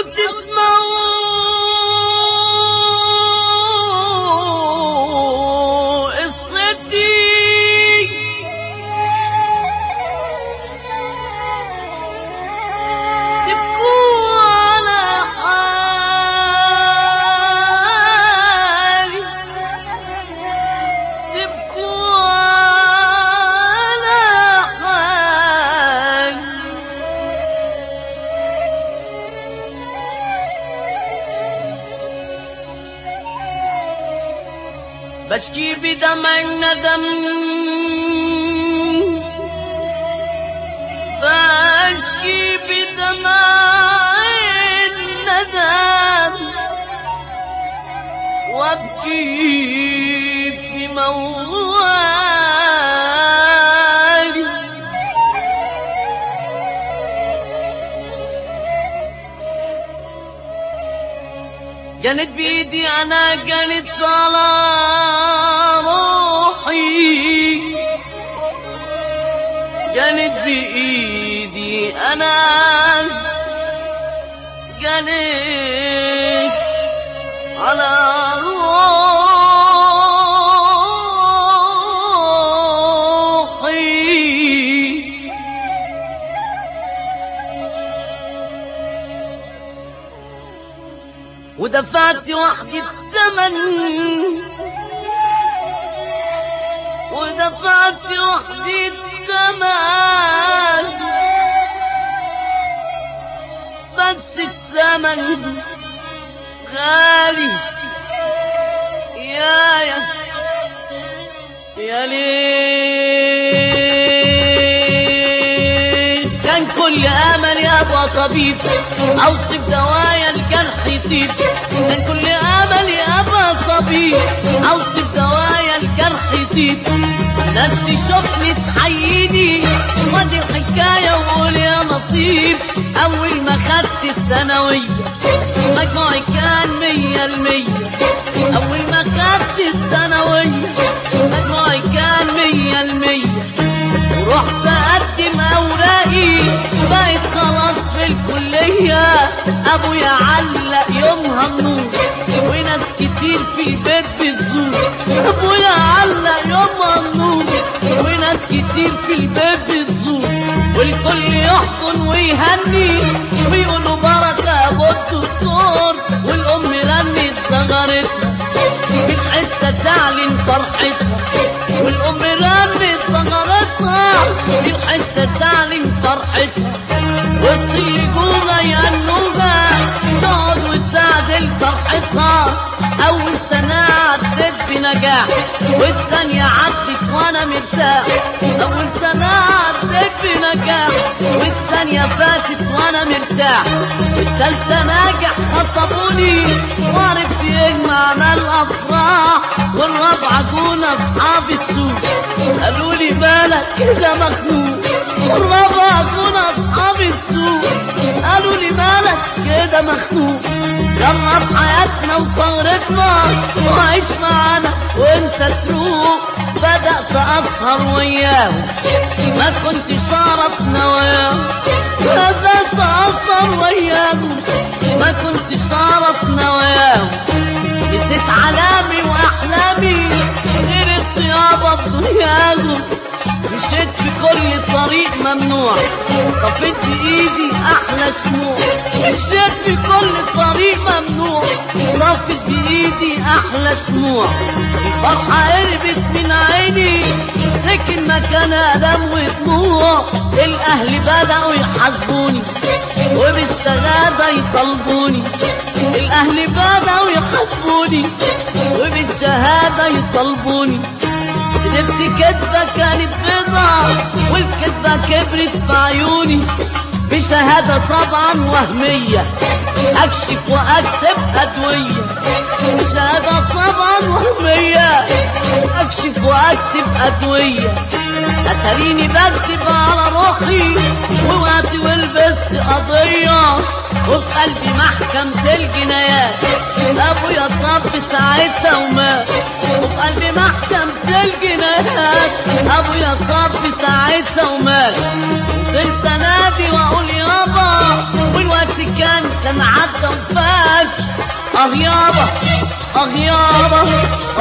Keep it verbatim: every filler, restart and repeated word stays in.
لو تسمعوا قصتي تبكوا على حالي، تبكوا على حالي. بشكي بدمع الندم، بشكي بدمع الندم، وابكي في موالي. جنت بإيدي أنا، جنت على روحي، جنت بإيدي أنا، جنت على روحي. ودفعت وحدي الثمن، ودفعت وحدي الثمن، بس الثمن غالي. يا يا يا ليل كان كل امل ابقى طبيب، اوصف دوايا الجرح يطيب. كان كل امل ابقى طبيب، اوصف دوايا الجرح يطيب. ناس تشوفني تحييني، وادي الحكايه وقول يا نصيب. اول ما خدت الثانويه مجموعي كان مية المية، اول ما خدت الثانويه مجموعي كان مية المية. ورحت اقدم اوراقي، بقيت خلاص في الكليه. ابويا علق يومها النور، وناس كتير في البيت بتزور. ابويا علق يومها النور، وناس كتير في البيت بتزور. والكل يحضن ويهني ويقولوا بركه ابو الدكتور. والام رنت صغرتنا في الحته تعلن فرحتها، والام رنت صغرتها في الحته تعلن فرحتها. وسط اللي جوه ينوها تقعد وتعدل فرحتها. اول سنه عدت بنجاح، والتانيه عدت وانا مرتاح. اول سنه عدت بنجاح، والتانيه فاتت وانا مرتاح. والتالته ناجح خطبوني، وعرفت ايه معنى الافراح. والرابعه جونا اصحاب السوق، قالوا لي مالك كده مخنوق. والرابعه جونا اصحاب السوق، قالوا لي مالك كده مخنوق. جرب حياتنا وصغرتنا، وعيش معانا وانت تروح. بدأت أسهر وياهم، ما كنتش أعرف نواياهم. بدأت أسهر وياهم، ما كنتش أعرف نواياهم. نسيت علامي وأحلامي، غير الطيابة بدنياهم. مشيت في كل طريق ممنوع، طفيت بإيدي أحلى شموع. مشيت في كل طريق ممنوع، طفيت بإيدي أحلى شموع. الفرحة قربت من عيني، سكن مكان ألم ودموع. الأهل بدأوا يحاسبوني، وبالشهادة يطلبوني. الأهل بدأوا يحاسبوني، وبالشهادة يطلبوني. كدبت كدبة كانت بضع، والكدبة كبرت في عيوني. بشهادة طبعا وهمية، أكشف وأكتب أدوية. بشهادة طبعا وهمية، أكشف وأكتب أدوية. أتريني بكتب على روحي، ووقتي ولبست قضية. وفي قلبي محكمة الجنايات، أبويا طب ساعتها ومات. وفي قلبي محكمة الجنايات، مات ابويا طب ساعتها ومات. فضلت انادي واقول يابا والوقت كان كان عدى وفات. اه يابا اه يابا